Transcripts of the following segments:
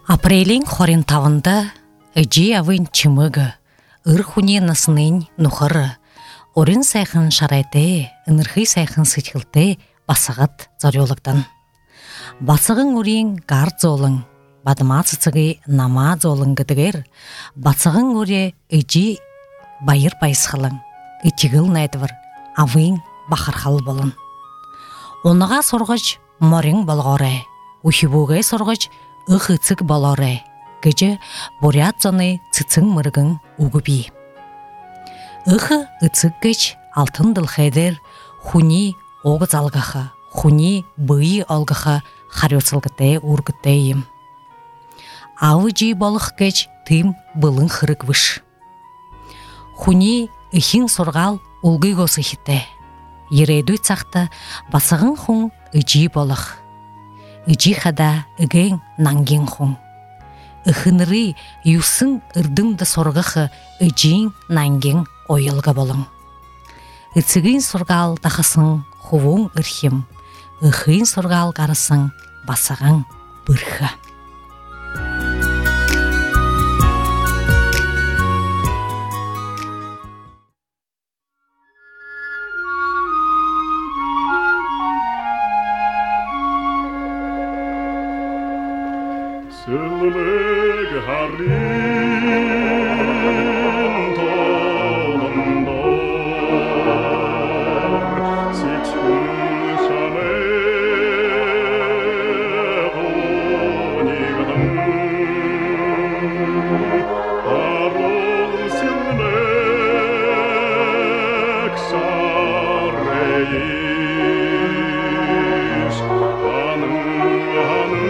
Апрелин хорин тавында эжи авын чымыгы, ыр хуне насынын нухары, орын сайхын шарайты, ынырхы сайхын сычылты басығыт зорюлыктан. Басығын өрен гард золың, бадыма цыцығы нама золың гыдығыр, басығын өре эжи байыр байсқылың, итігіл найдывыр, авын бақырхал болын. Оныға сорғыч морин болғары, ухибуғай сорғыч ыхыцык болары, гыжы бурят зоны цыцың мыргын угуби. Ыхы ыцык гыч алтын дылхайдыр, хуни оғыз алғақы, хуни бұйы алғақы харёцылгыты ургытыйым. Авы жи болох гыч тым былын хырык выш. Хуни ыхин сорғал улгы госы хите. Ерейду цақты басығын хун ыжи болох. Ыжи хада ыгэн нанген хун. Ыхыныры юсын ырдымды сорғықы ыжин нанген ойылға болың. Ыцығын сорғал тақысын хувун ырхим, ыхын сорғал қарысын басығын бұрхы. Sılmık harin tolundor, siçkun şame bonigdım. Arol silmek sarreyiş, hanım hanım.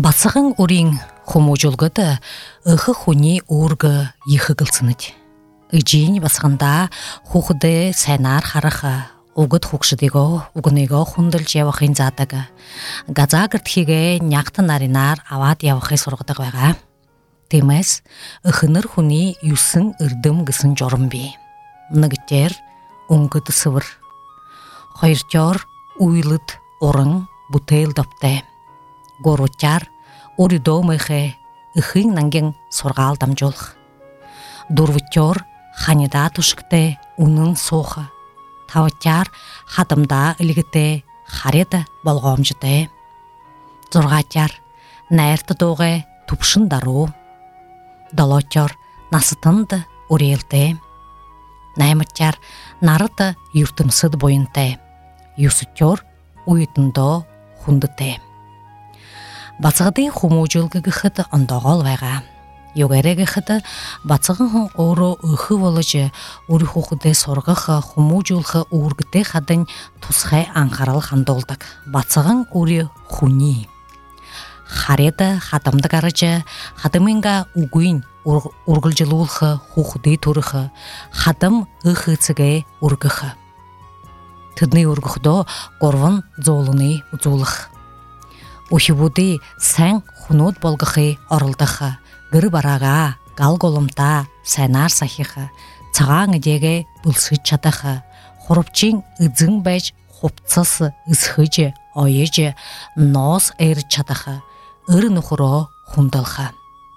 Бацығың урин хумужулгыды ыхы хуни ургы ихы кылсыныд. Ыжин басғанда хухыды сайнар харахы, угыд хукшыдыго, угыныго хундыл жевахын затыгы. Газа гыртхиге няқты наринар ават явахы сұрғыдық ваға. Темес, ыхыныр хуни юсын ырдым гысын жорымби. Нығыттер уңгыды сывыр. Хайыртер уйлыд орың бутейл допты. Горутчар уридо мыхы ыхын нанген сорғал дамжолх. Дурвуттер ханида тушкты унын соха. Таваттар хатымда ілгіті хареті болғамжыты. Зорғаттар нәрті доғы тупшын дару. Далоттер насытынды урелті. Наймыттар нарыты юртымсыд бойынты. Юсыттер уйтындо хундыты. Бацығыды хумужулғы ғыхыды ондағал вайға. Йогәрі ғыхыды бацығын ору ұхы волыжы ұр хұқыды сорғықы хумужулғы ұргыды қадын тұсқай аңқарал қандолдық. Бацығын ұры хуни. Хареді хатымды қарыжы, хатымынға ұғын ұрғылжылуылғы хұқыды тұрығы, хатым ұхыцыға ұрғықы. Тыдны ұрғықдо қорвын золыны ұзулық. Ухибуды сәң хунут болғықы орылдықы, гір бараға, гал голымта, сәнар сахиқы, цаған үдеге бұлсы чадықы, хорупчың үдзің бәж хопцысы үзхыжы, ойыжы, нос әрі чадықы, ыр нұхыро хундылқы.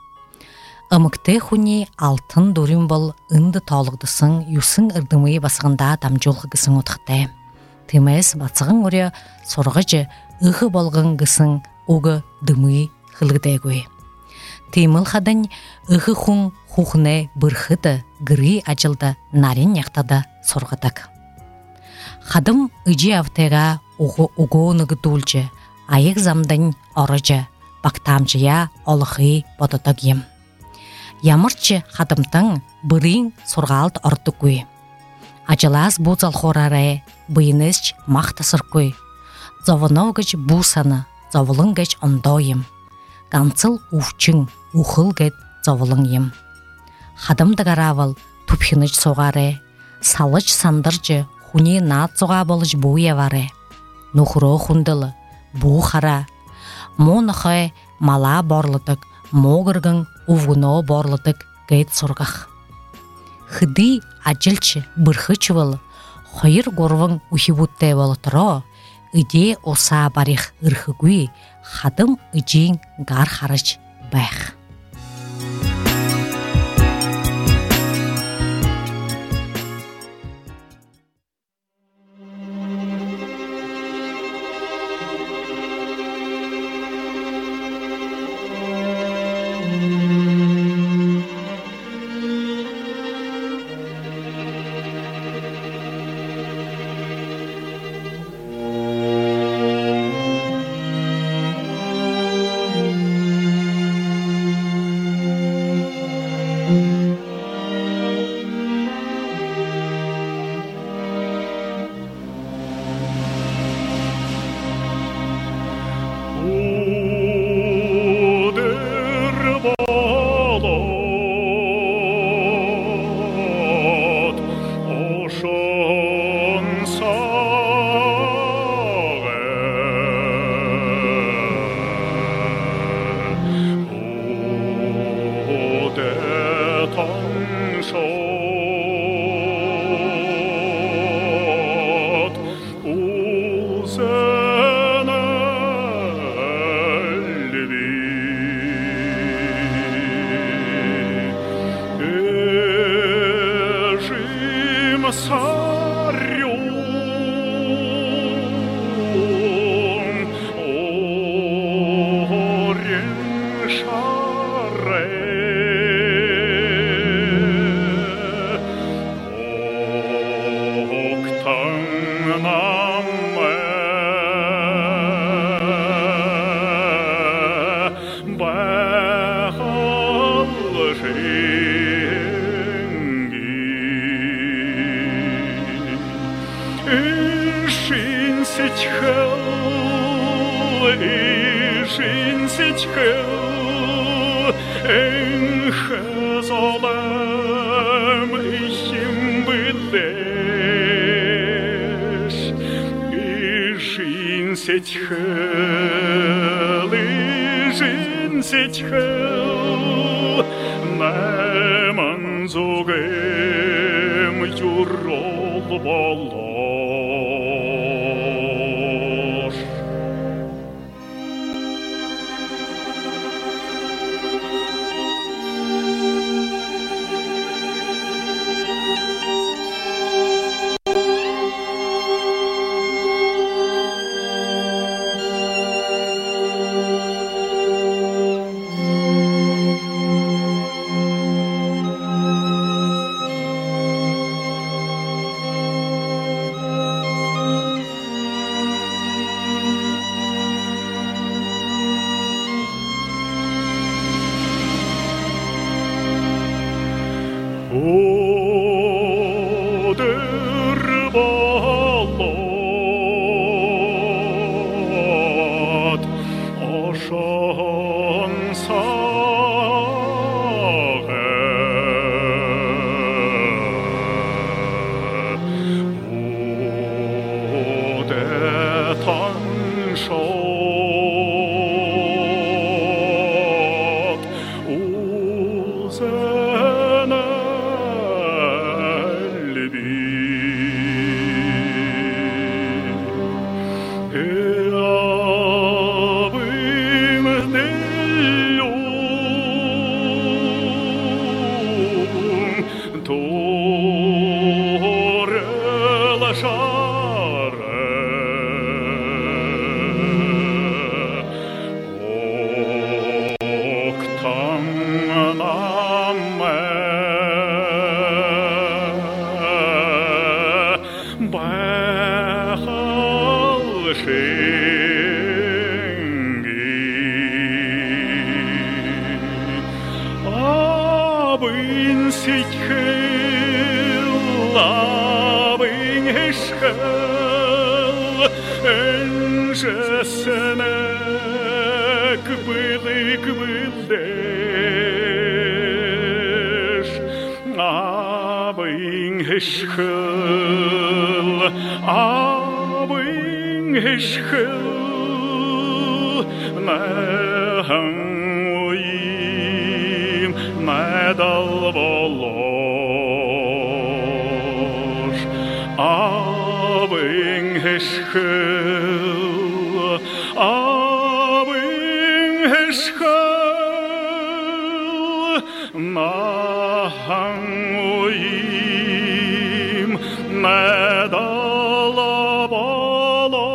Амыкты хуни алтын дұрын бол үнді талығдысың юсын ырдымы басығында дамжолғы гісің отықты. Темес бацығын өрі сорғыжы ұғы болғын гісің ұғы дымы қылғыдайгөй. Тейміл қадын ұғы хуң хухыны бұрхыды гыры ажылды нарин яқтады сорғыдық. Қадым үжі автыға ұғы онығы дұлжы, айық замдың орыжы, бақтамжыя олығы бодыдық ем. Ямырчы қадымтың бұрын сорғалд орды көй. Ажылас бұзал хорары бұйыныз мақтасыр көй. Завынау гыч бусаны, завылың гыч ондойым. Ганцыл уфчың, ухыл гыт завылың ем. Хадымды гаравыл тупхыныч соғары, салыч сандыржы хуни над соға болыч буя вары. Нухро хундылы, бу хара. Монықы мала борлыдық, моғыргың увгуно борлыдық гыт сұрғақ. Хыды ажылчы бұрхы чывылы, хойыр горвың ухибутты болытыро, үде оса барих ырхыгуй, хадым үжин гар харыч бәх. Schön Sitchel, en Chazolem, Ichim Bidesh, Ishin Sitchel, Neman Zogem, Jurol Balosh. Oderbalot oşan sağı odetan şot uzene Abin Sitchel, Abin Heshel, Enjesenek Bilik Bilesh, Abin Heshel, Abin Heshel, Mehangoyim, Medal Bolosh, Abin Heshel, Abin Heshel, Mehangoyim, Medal Bolosh.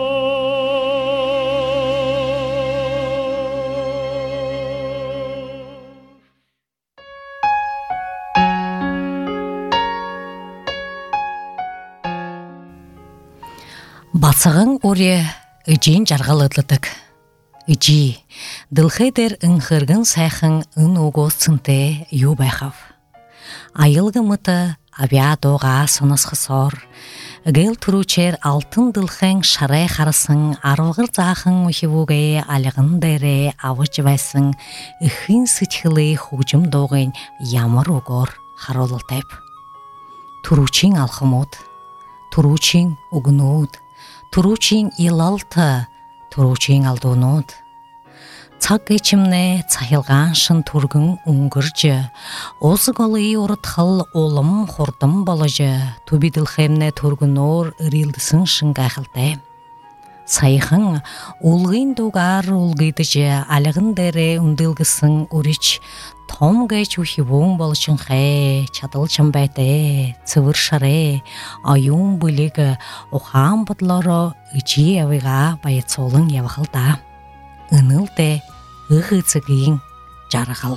Басығың оре үжен жарғалыдылдық. Үжі, дылхедер үңхыргын сайхың үн ого сынте ю байхав. Айылғы мұты авя доға сонысқы сор. Гел туручер алтын дылхың шарай қарысың, арылғыр зағың мұхивуге алығын дайре авыч вайсың, үхін сытхылы хужым доғын ямыр огор харолылтайп. Туручин алхымот, туручин угнуд, туручин илалты, туручин алдонуд. Цаг geçimне цахилган шын тургын уңгыржы, озы голы орытхыл олым хордым балыжы, тубиділхемне тургынор ырилдысын шыңғақылды. Сайхың улғын доғар улғыдыжы, алығын дәрі үнділгісін үріч, том гэч ухивун балышын хэ, чадыл чамбайды, цывыр шары, аюн бұлігі, охан бұдлары үчі авыға байыцолын явақылда. Үнілді ұғыцығын жарығыл.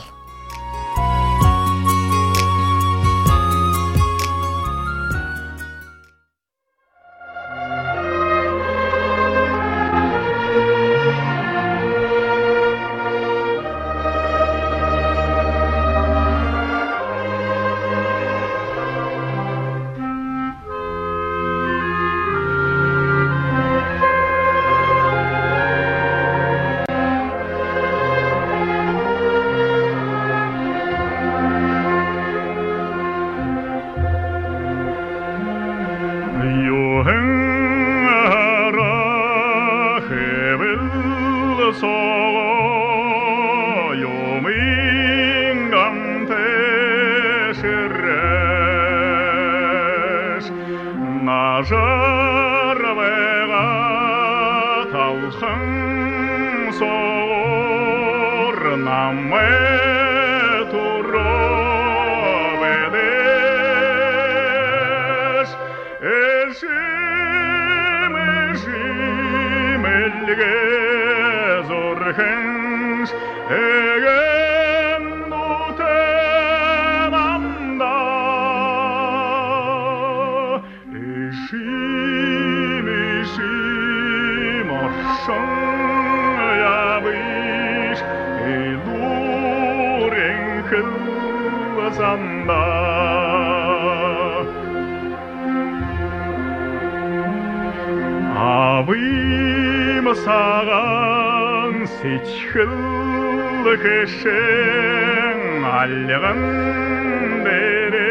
шереш нажарвега талхын соғыр наме тұрып едеш Ежим елге зорхенш еген нутенамда Ежим оршын ябыш елурен кылзанда Абым саған сечхіл кешен алғын бере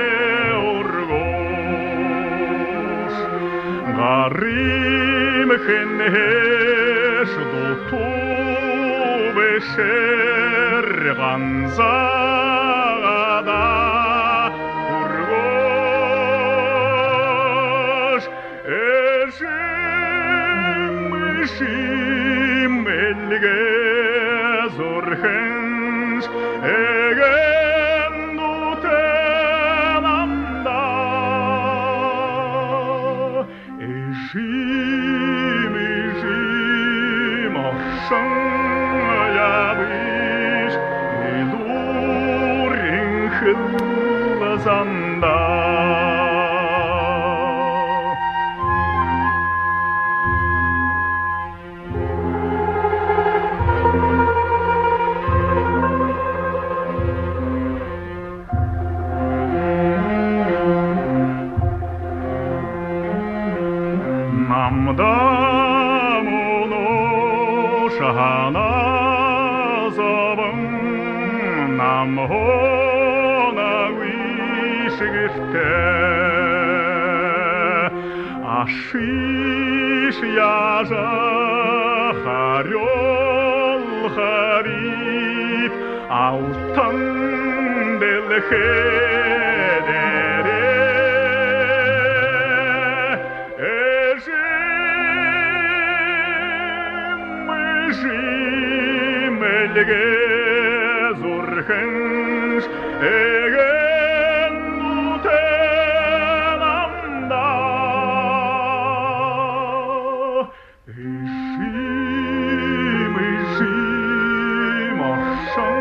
ұрғош Ғарым кенеш дұту бешер ғанзағада ұрғош Elge zorgens egen nutenamda Ежим оршын ябыш елурен кылзанда Шахана забым намхона вишгифте Ашиш яжа харёл хариб алтын делхедере Elge zorgens egen nutenamda Ежим оршын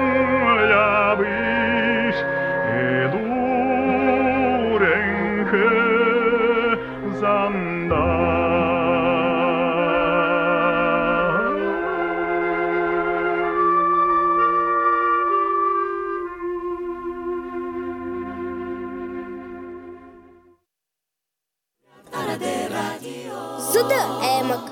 ябыш елурен кылзанда Зыды әмік.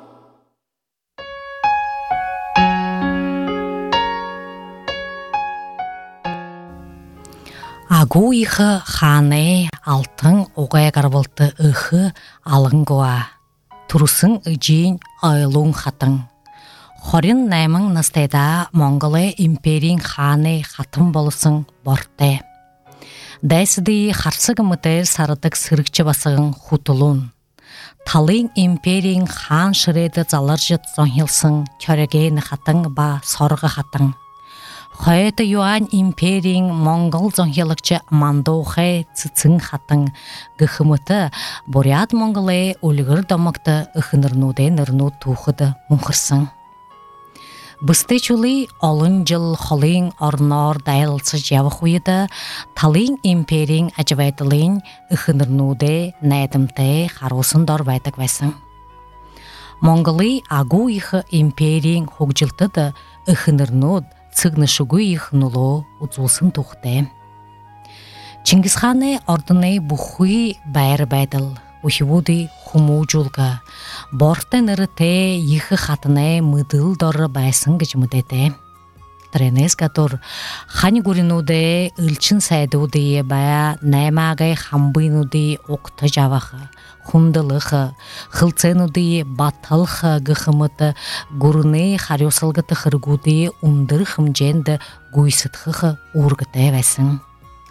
Агу ихы ханы алтын оғай қарбылты ихы алын гоа. Турсын ыжин айлун хатын. Хорин наймын настайда Монголы империйн ханы хатын болысын борте. Дайсыды харсығы мұтыр сарыдық сырықчы басығын хутулун. Талын империйн хан шыреді заларжыт зонхилсын көреген хатын ба сорғы хатын. Хойты юан империйн Монгол зонхилықчы мандоухай цыцын хатын гыхымыты бурят Монголы өлігір домықты ұхынырнуды нырну тухыды мұңқырсын. Бысты чулы олын жыл холын орнор дайлсы жавы хуйды, талын империйн ажывайдылын ұхынырнуды найдымты харусын дорбайтық вайсын. Монголы агу ихы империйн хугжилтыды ұхынырнуд цыгнышугу их нуло уцулсын тухты. Чингисханы ордыны бухуй байр байдыл, ухивуды хуму жулга, бортен ырыте ихы хатыны мыдыл доры байсын гэж мыдете. Тренес катур хани гуринуды ылчын сайдуды бая наймагай хамбынуды окты жавахы, хундылыхы, хылценуды батылхы гыхымыты гурыны харёсылгыты хыргуды ундыр хымженді гуйсытхы ургыты вәсін.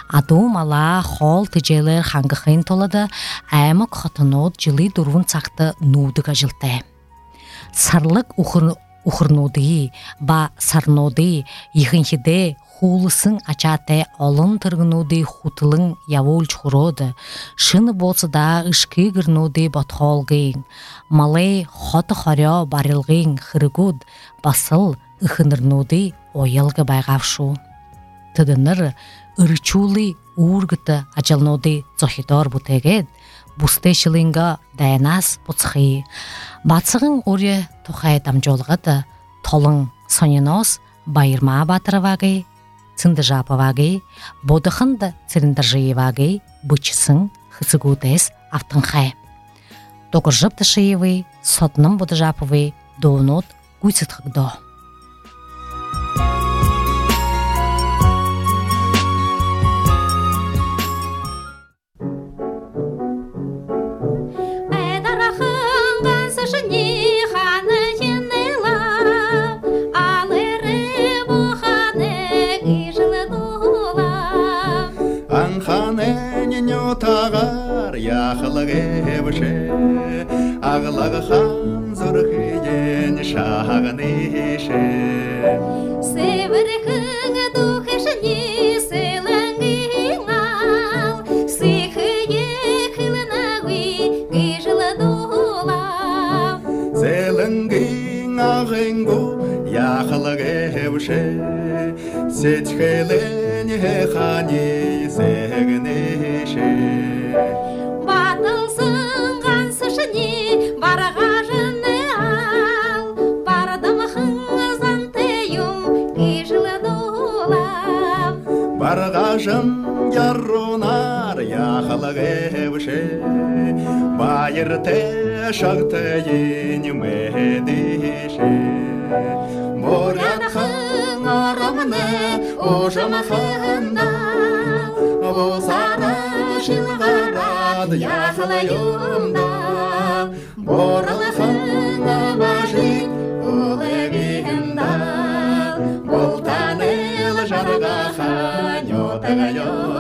Адуу мала хол тижелер хангахын толады, аймак хатынод жылы дурвун цакты нуудыга жылты. Сарлык ухырнуды ба сарнуды ихинхиде хулысын ачате олын тыргынуды хутылың явул чхуроды, шыны болсы да ышкы гырнуды батхолгын, малай хоты хорё барылгын хырыгуд басыл ыхынырнуды ойылгы байгавшу. Тыдыныр ырчулы уургыты ажалнуды зохидор бутегед, бусте шылынга дайнас буцхи. Бацығын оре тухай дамжолғыды, толың сонинос байырма батырывагы, цындыжапывагы, бодықынды циріндіржиевагы, бычысын хысыгудес автынхай. Тоғыржып тышиевы, сотным бодыжапывы, доунут гуйцытхыгдо. Тағар яқылығы ебіші, ағылығы хан зұрқиен шағын еші. Севіріқіңі дұқышыне сәліңгің ал, сихые қылынауи кежілі дұлам. Сәліңгің ағыңгу яқылығы ебіші, сетхелен хани сәгін еші. Батылсың қансышыне барағажыны ал, бардымықың зантайым кежілі дұлам. Барғажын ярунар яқылығы ебіші, байырты шақтайын мәдеші. Борятқың орымны ұжымықында, Босары шылғарад яқылайымда, Борылықың бажит ұлығында, Бұлтан ел жарға хан отығайым.